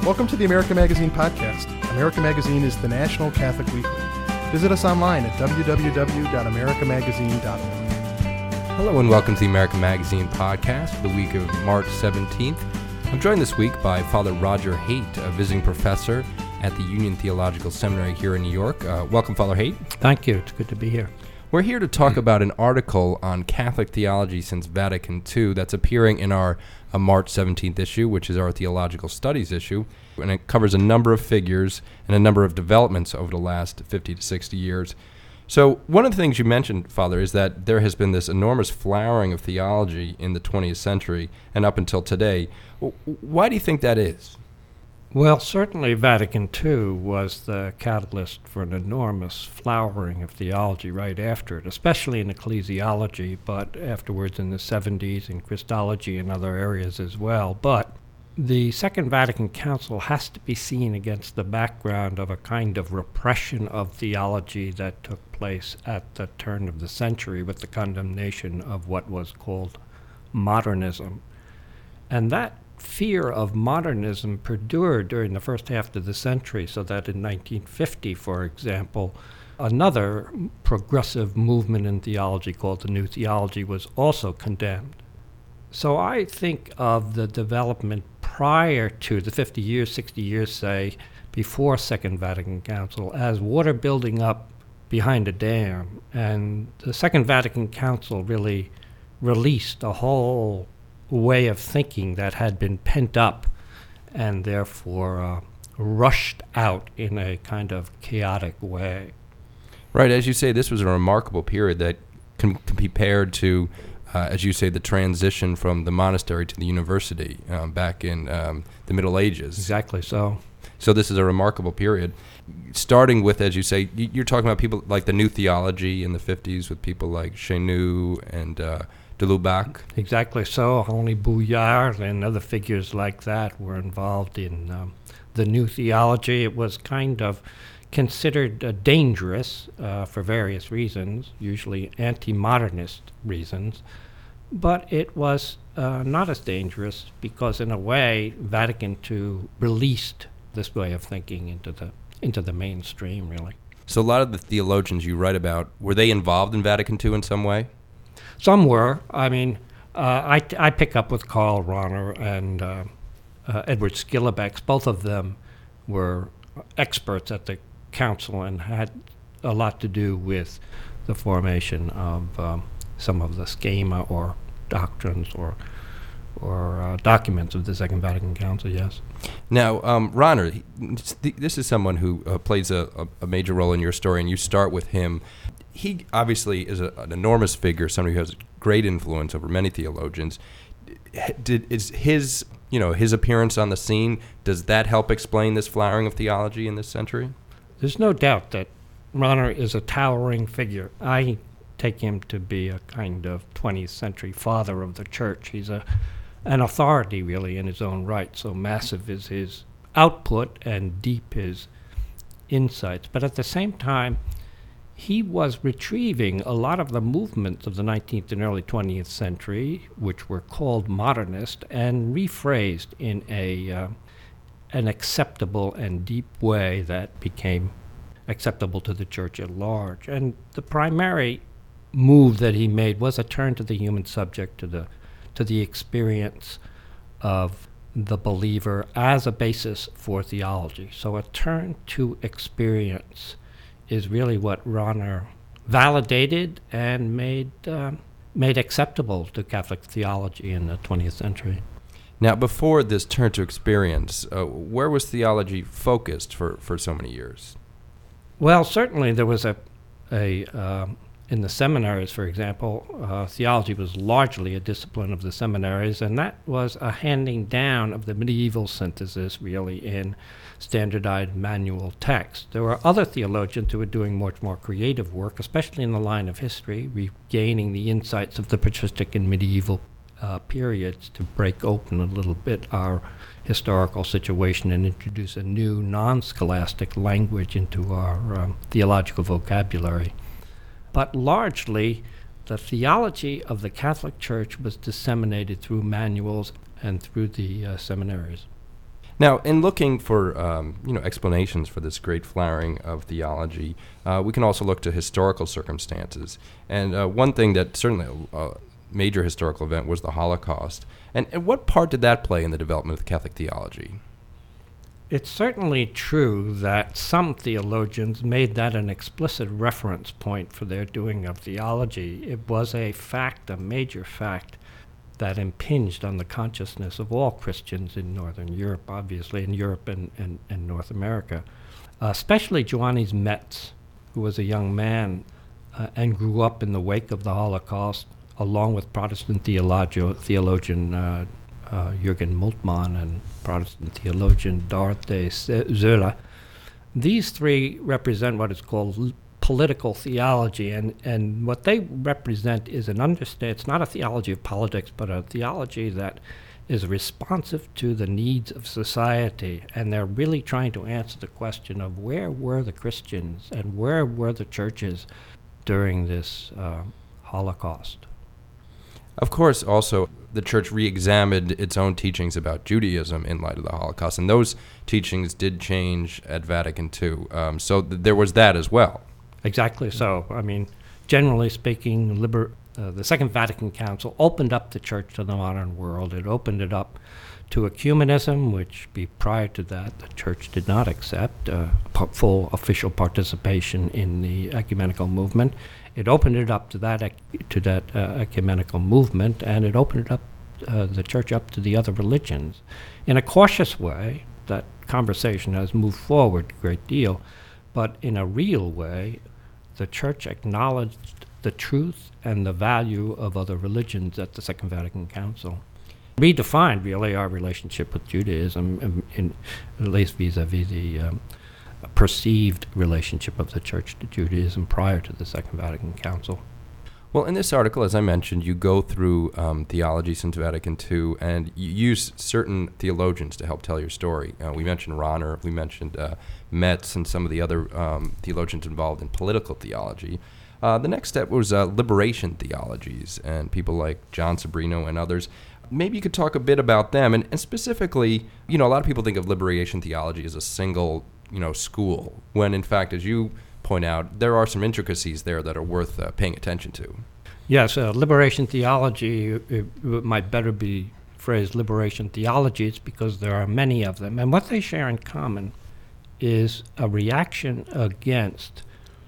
Welcome to the America Magazine podcast. America Magazine is the national Catholic weekly. Visit us online at www.americamagazine.org. Hello and welcome to the America Magazine podcast for the week of March 17th. I'm joined this week by Father Roger Haight, a visiting professor at the Union Theological Seminary here in New York. Welcome, Father Haight. Thank you. It's good to be here. We're here to talk about an article on Catholic theology since Vatican II that's appearing in our March 17th issue, which is our Theological Studies issue, and it covers a number of figures and a number of developments over the last 50 to 60 years. So one of the things you mentioned, Father, is that there has been this enormous flowering of theology in the 20th century and up until today. Why do you think that is? Well, certainly Vatican II was the catalyst for an enormous flowering of theology right after it, especially in ecclesiology, but afterwards in the 70s in Christology and other areas as well. But the Second Vatican Council has to be seen against the background of a kind of repression of theology that took place at the turn of the century with the condemnation of what was called modernism. And that fear of modernism perdured during the first half of the century, so that in 1950, for example, another progressive movement in theology called the New Theology was also condemned. So I think of the development prior to the 50 years, 60 years, say, before Second Vatican Council as water building up behind a dam. And the Second Vatican Council really released a whole way of thinking that had been pent up and therefore rushed out in a kind of chaotic way. Right, as you say, this was a remarkable period that can be paired to, as you say, the transition from the monastery to the university back in the Middle Ages. Exactly so. So this is a remarkable period, starting with, as you say, you're talking about people like the New Theology in the 50s with people like Chenu and de Lubac. Exactly so. Henri Bouillard and other figures like that were involved in the New Theology. It was kind of considered dangerous for various reasons, usually anti-modernist reasons, but it was not as dangerous because, in a way, Vatican II released this way of thinking into the mainstream, really. So a lot of the theologians you write about, were they involved in Vatican II in some way? Some were. I mean, I pick up with Karl Rahner and Edward Schillebeeckx. Both of them were experts at the council and had a lot to do with the formation of some of the schema or doctrines or documents of the Second Vatican Council, yes. Now, Rahner, this is someone who plays a major role in your story, and you start with him. He obviously is an enormous figure, somebody who has great influence over many theologians. Is his appearance on the scene, does that help explain this flowering of theology in this century? There's no doubt that Rahner is a towering figure. I take him to be a kind of 20th century father of the church. He's an authority, really, in his own right. So massive is his output and deep his insights. But at the same time, he was retrieving a lot of the movements of the 19th and early 20th century, which were called modernist, and rephrased in an acceptable and deep way that became acceptable to the church at large. And the primary move that he made was a turn to the human subject, to the experience of the believer as a basis for theology. So a turn to experience is really what Rahner validated and made acceptable to Catholic theology in the 20th century. Now, before this turn to experience, where was theology focused for so many years? Well, certainly there was in the seminaries, for example, theology was largely a discipline of the seminaries, and that was a handing down of the medieval synthesis, really, in standardized manual text. There were other theologians who were doing much more creative work, especially in the line of history, regaining the insights of the patristic and medieval periods to break open a little bit our historical situation and introduce a new non-scholastic language into our theological vocabulary. But largely, the theology of the Catholic Church was disseminated through manuals and through the seminaries. Now, in looking for explanations for this great flowering of theology, we can also look to historical circumstances. And one thing that certainly a major historical event was the Holocaust. And what part did that play in the development of Catholic theology? It's certainly true that some theologians made that an explicit reference point for their doing of theology. It was a fact, a major fact, that impinged on the consciousness of all Christians in Northern Europe, obviously, in Europe and North America, especially Johannes Metz, who was a young man and grew up in the wake of the Holocaust, along with Protestant theologian Jürgen Moltmann and Protestant theologian Dorothee Sölle. These three represent what is called political theology, and what they represent is it's not a theology of politics, but a theology that is responsive to the needs of society, and they're really trying to answer the question of where were the Christians and where were the churches during this Holocaust. Of course, also, the church re-examined its own teachings about Judaism in light of the Holocaust, and those teachings did change at Vatican II. So there was that as well. Exactly so. I mean, generally speaking, the Second Vatican Council opened up the church to the modern world. It opened it up to ecumenism, which prior to that the church did not accept full official participation in the ecumenical movement. It opened it up to that ecumenical movement, and it opened it up the church up to the other religions. In a cautious way, that conversation has moved forward a great deal, but in a real way, the church acknowledged the truth and the value of other religions at the Second Vatican Council. Redefined, really, our relationship with Judaism, at least vis-a-vis the perceived relationship of the church to Judaism prior to the Second Vatican Council. Well, in this article, as I mentioned, you go through theology since Vatican II, and you use certain theologians to help tell your story. We mentioned Rahner, we mentioned Metz, and some of the other theologians involved in political theology. The next step was liberation theologies, and people like John Sobrino and others. Maybe you could talk a bit about them, and specifically, a lot of people think of liberation theology as a single, school, when in fact, as you point out, there are some intricacies there that are worth paying attention to. Yes, liberation theology, it might better be phrased liberation theologies because there are many of them. And what they share in common is a reaction against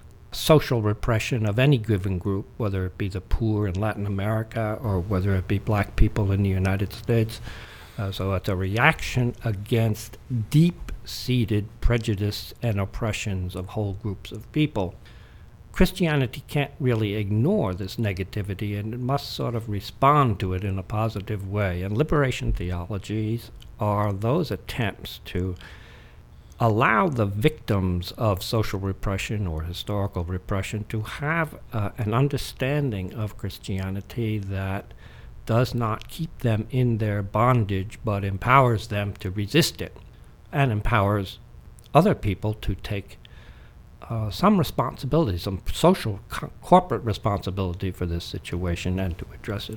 social repression of any given group, whether it be the poor in Latin America or whether it be black people in the United States. So it's a reaction against deep-seated prejudice and oppressions of whole groups of people. Christianity can't really ignore this negativity, and it must sort of respond to it in a positive way. And liberation theologies are those attempts to allow the victims of social repression or historical repression to have an understanding of Christianity that does not keep them in their bondage, but empowers them to resist it, and empowers other people to take some responsibility, some social corporate responsibility for this situation, and to address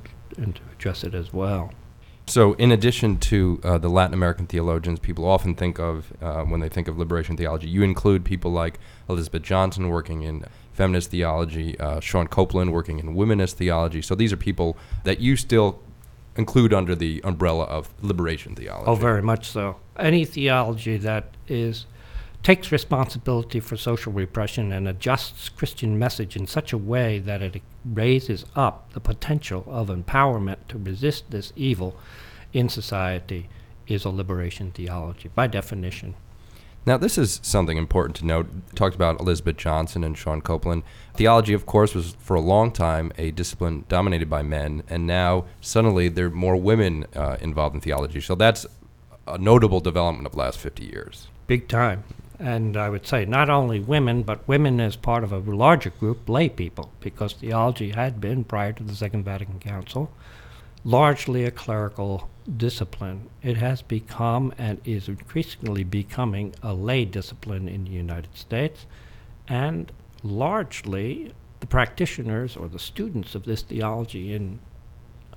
it as well. So in addition to the Latin American theologians people often think of when they think of liberation theology, you include people like Elizabeth Johnson working in feminist theology, Sean Copeland working in womanist theology. So these are people that you still include under the umbrella of liberation theology. Oh, very much so. Any theology that takes responsibility for social repression and adjusts Christian message in such a way that it raises up the potential of empowerment to resist this evil in society is a liberation theology, by definition. Now, this is something important to note. We talked about Elizabeth Johnson and Sean Copeland. Theology, of course, was for a long time a discipline dominated by men, and now suddenly there are more women involved in theology. So that's a notable development of the last 50 years. Big time. And I would say not only women, but women as part of a larger group, lay people, because theology had been, prior to the Second Vatican Council, largely a clerical discipline. It has become and is increasingly becoming a lay discipline in the United States, and largely the practitioners or the students of this theology in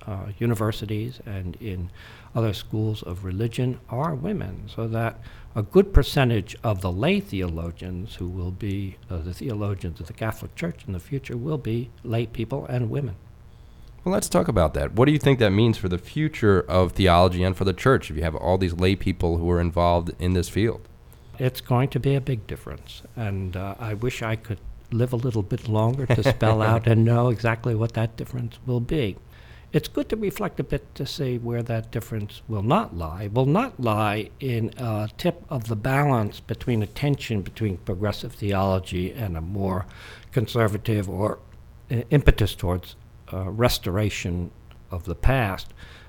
universities and in other schools of religion are women, so that a good percentage of the lay theologians who will be the theologians of the Catholic Church in the future will be lay people and women. Well, let's talk about that. What do you think that means for the future of theology and for the church if you have all these lay people who are involved in this field? It's going to be a big difference, and I wish I could live a little bit longer to spell out and know exactly what that difference will be. It's good to reflect a bit to see where that difference will not lie. Will not lie in a tip of the balance between a tension between progressive theology and a more conservative or impetus towards restoration of the past.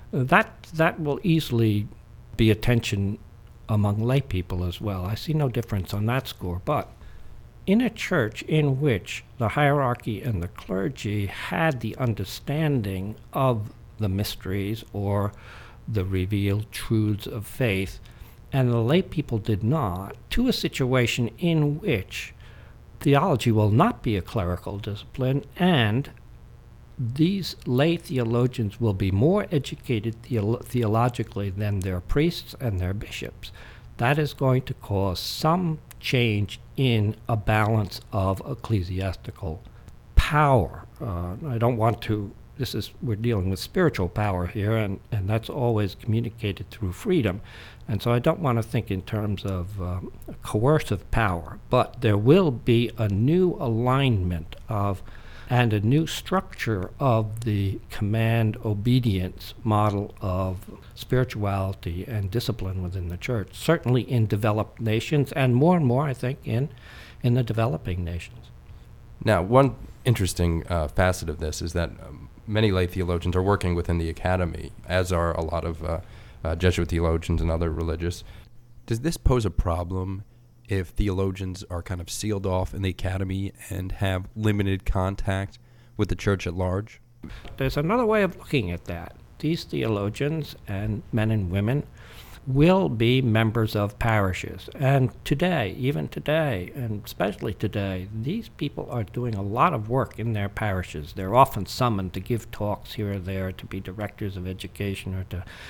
That will easily be a tension among lay people as well. I see no difference on that score, but in a church in which the hierarchy and the clergy had the understanding of the mysteries or the revealed truths of faith, and the lay people did not, to a situation in which theology will not be a clerical discipline, and these lay theologians will be more educated theologically than their priests and their bishops. That is going to cause some change in a balance of ecclesiastical power. I don't want to, we're dealing with spiritual power here, and that's always communicated through freedom. And so I don't want to think in terms of coercive power, but there will be a new alignment of and a new structure of the command-obedience model of spirituality and discipline within the church, certainly in developed nations, and more, I think, in the developing nations. Now, one interesting facet of this is that many lay theologians are working within the academy, as are a lot of Jesuit theologians and other religious. Does this pose a problem if theologians are kind of sealed off in the academy and have limited contact with the church at large? There's another way of looking at that. These theologians and men and women will be members of parishes. And today, even today, and especially today, these people are doing a lot of work in their parishes. They're often summoned to give talks here or there, to be directors of education, or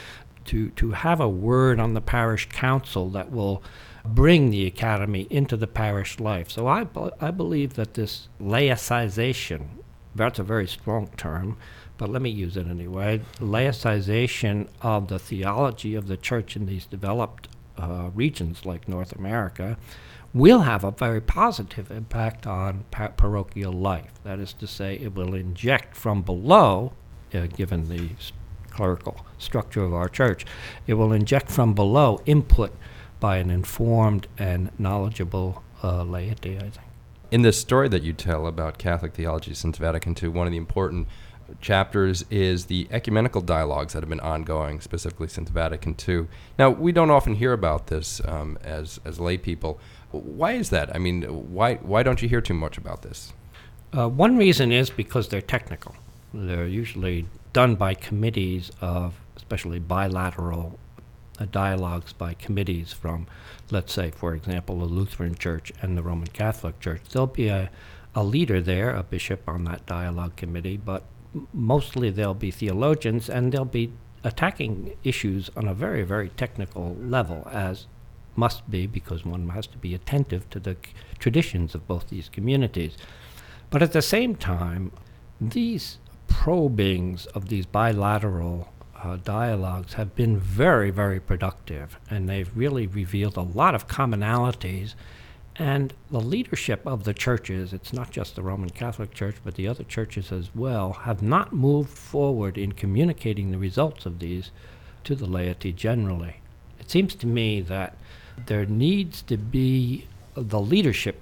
to have a word on the parish council that will bring the academy into the parish life. So I believe that this laicization, that's a very strong term, but let me use it anyway, laicization of the theology of the church in these developed regions like North America will have a very positive impact on parochial life. That is to say, it will inject from below, given the clerical structure of our church, it will inject from below input by an informed and knowledgeable laity, I think. In this story that you tell about Catholic theology since Vatican II, one of the important chapters is the ecumenical dialogues that have been ongoing, specifically since Vatican II. Now, we don't often hear about this as lay people. Why is that? I mean, why don't you hear too much about this? One reason is because they're technical. They're usually done by committees of, especially bilateral dialogues by committees from, let's say, for example, the Lutheran Church and the Roman Catholic Church. There'll be a leader there, a bishop on that dialogue committee, but mostly there'll be theologians, and they'll be attacking issues on a very, very technical level, as must be, because one has to be attentive to the traditions of both these communities. But at the same time, these probings of these bilateral dialogues have been very, very productive, and they've really revealed a lot of commonalities. And the leadership of the churches, it's not just the Roman Catholic Church, but the other churches as well, have not moved forward in communicating the results of these to the laity generally. It seems to me that there needs to be the leadership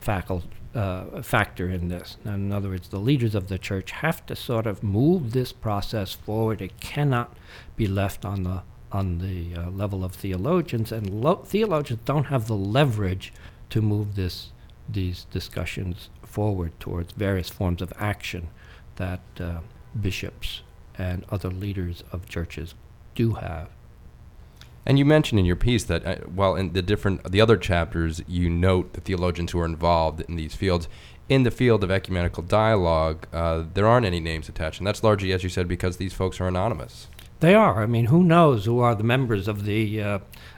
factor in this. In other words, the leaders of the church have to sort of move this process forward. It cannot be left on the level of theologians, and theologians don't have the leverage to move these discussions forward towards various forms of action that bishops and other leaders of churches do have. And you mentioned in your piece that, while in the other chapters, you note the theologians who are involved in these fields. In the field of ecumenical dialogue, there aren't any names attached, and that's largely, as you said, because these folks are anonymous. They are. I mean, who knows who are the members of the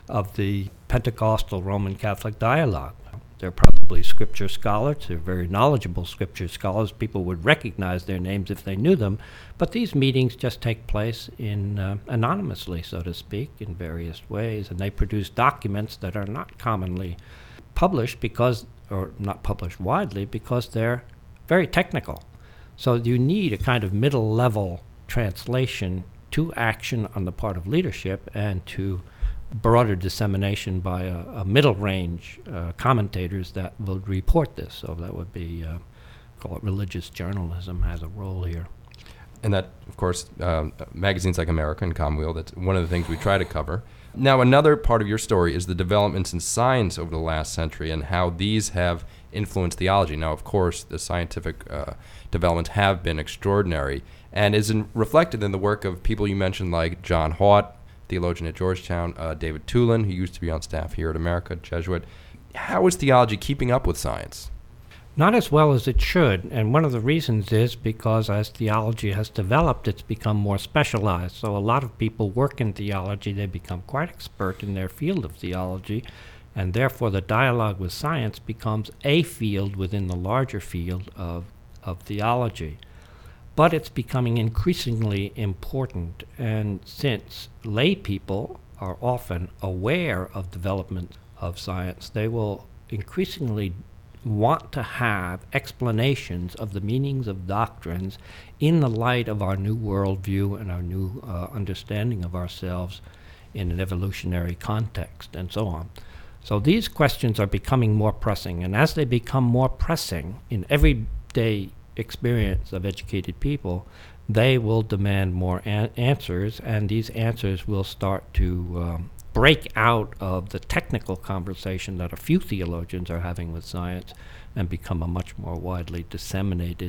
Pentecostal Roman Catholic Dialogue? They're probably scripture scholars. They're very knowledgeable scripture scholars. People would recognize their names if they knew them. But these meetings just take place anonymously, so to speak, in various ways. And they produce documents that are not commonly published or not published widely, because they're very technical. So you need a kind of middle-level translation to action on the part of leadership and to broader dissemination by a middle range commentators that will report this. So that would be, call it religious journalism, has a role here. And that, of course, magazines like America and Commonweal, that's one of the things we try to cover. Now, another part of your story is the developments in science over the last century and how these have influenced theology. Now, of course, the scientific developments have been extraordinary and is reflected in the work of people you mentioned like John Haught, theologian at Georgetown, David Tulin, who used to be on staff here at America, Jesuit. How is theology keeping up with science? Not as well as it should, and one of the reasons is because as theology has developed, it's become more specialized. So a lot of people work in theology, they become quite expert in their field of theology, and therefore the dialogue with science becomes a field within the larger field of theology. But it's becoming increasingly important, and since lay people are often aware of development of science, they will increasingly want to have explanations of the meanings of doctrines in the light of our new worldview and our new understanding of ourselves in an evolutionary context and so on. So these questions are becoming more pressing, and as they become more pressing in everyday experience of educated people, they will demand more answers, and these answers will start to break out of the technical conversation that a few theologians are having with science and become a much more widely disseminated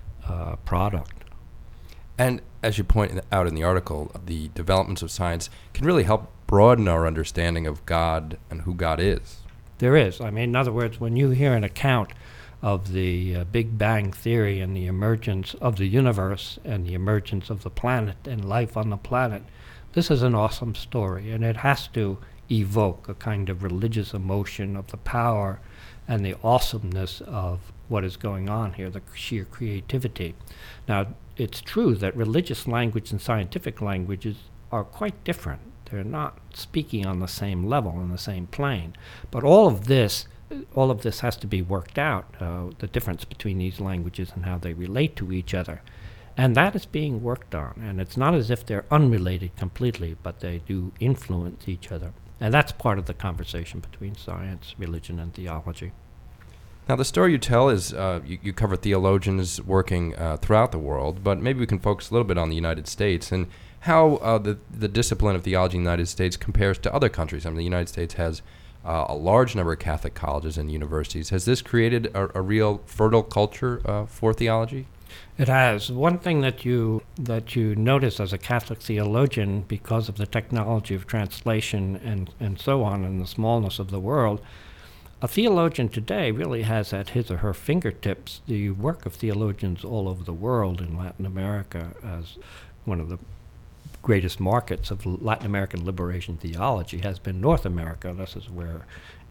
product. And as you point out in the article, the developments of science can really help broaden our understanding of God and who God is. There is. I mean, in other words, when you hear an account of the Big Bang Theory and the emergence of the universe and the emergence of the planet and life on the planet, this is an awesome story, and it has to evoke a kind of religious emotion of the power and the awesomeness of what is going on here, the sheer creativity. Now, it's true that religious language and scientific languages are quite different. They're not speaking on the same level, on the same plane. But all of this has to be worked out, the difference between these languages and how they relate to each other. And that is being worked on, and it's not as if they're unrelated completely, but they do influence each other. And that's part of the conversation between science, religion, and theology. Now, the story you tell is you cover theologians working throughout the world, but maybe we can focus a little bit on the United States and how the discipline of theology in the United States compares to other countries. I mean, the United States has a large number of Catholic colleges and universities. Has this created a real fertile culture for theology? It has. One thing that you notice as a Catholic theologian, because of the technology of translation and so on, and the smallness of the world, a theologian today really has at his or her fingertips the work of theologians all over the world. In Latin America, as one of the greatest markets of Latin American liberation theology has been North America. This is where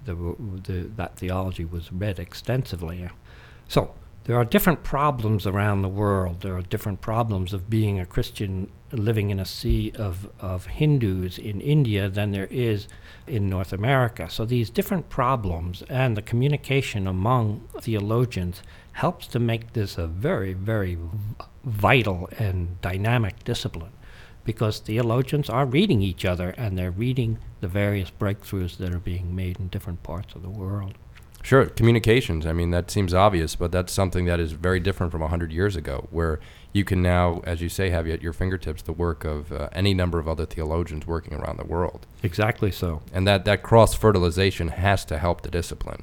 that theology was read extensively. So there are different problems around the world. There are different problems of being a Christian living in a sea of Hindus in India than there is in North America. So these different problems and the communication among theologians helps to make this a very, very vital and dynamic discipline, because theologians are reading each other and they're reading the various breakthroughs that are being made in different parts of the world. Sure, communications. I mean, that seems obvious, but that's something that is very different from 100 years ago, where you can now, as you say, have at your fingertips the work of any number of other theologians working around the world. Exactly so. And that cross-fertilization has to help the discipline.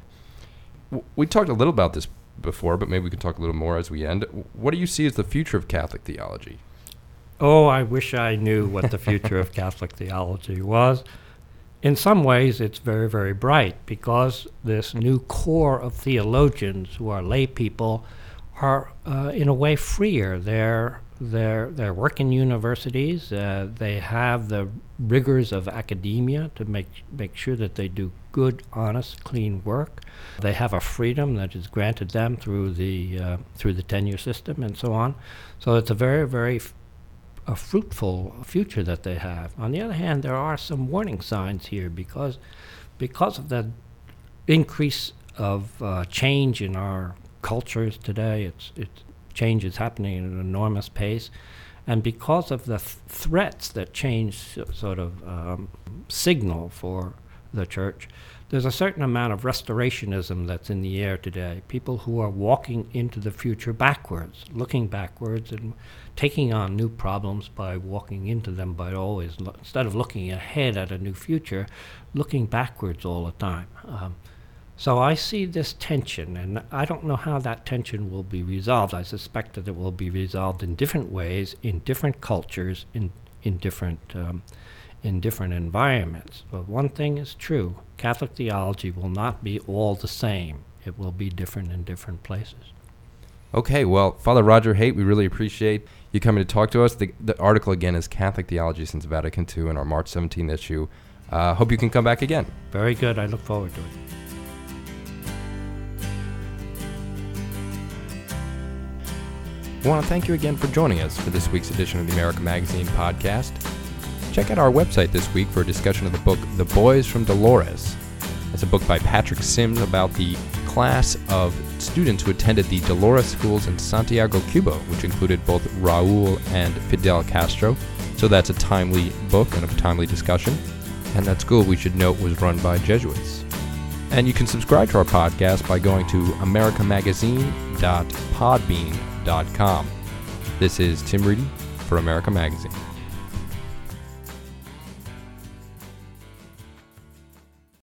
We talked a little about this before, but maybe we can talk a little more as we end. What do you see as the future of Catholic theology? Oh, I wish I knew what the future of Catholic theology was. In some ways, it's very, very bright because this new core of theologians who are lay people are, in a way, freer. They're work in universities. They have the rigors of academia to make sure that they do good, honest, clean work. They have a freedom that is granted them through the tenure system and so on. So it's a very, very a fruitful future that they have. On the other hand, there are some warning signs here because of the increase of change in our cultures today. Change is happening at an enormous pace, and because of the threats that change sort of signal for the church, there's a certain amount of restorationism that's in the air today. People who are walking into the future backwards, looking backwards and taking on new problems by walking into them, but always, instead of looking ahead at a new future, looking backwards all the time. So I see this tension, and I don't know how that tension will be resolved. I suspect that it will be resolved in different ways, in different cultures, in different environments. But one thing is true: Catholic theology will not be all the same. It will be different in different places. Okay, well, Father Roger Haight, we really appreciate you coming to talk to us. The article, again, is Catholic Theology Since Vatican II in our March 17th issue. Hope you can come back again. Very good. I look forward to it. I want to thank you again for joining us for this week's edition of the America Magazine podcast. Check out our website this week for a discussion of the book The Boys from Dolores. It's a book by Patrick Sims about the class of students who attended the Dolores schools in Santiago, Cuba, which included both Raul and Fidel Castro. So that's a timely book and a timely discussion. And that school, we should note, was run by Jesuits. And you can subscribe to our podcast by going to americamagazine.podbean.com. This is Tim Reedy for America Magazine.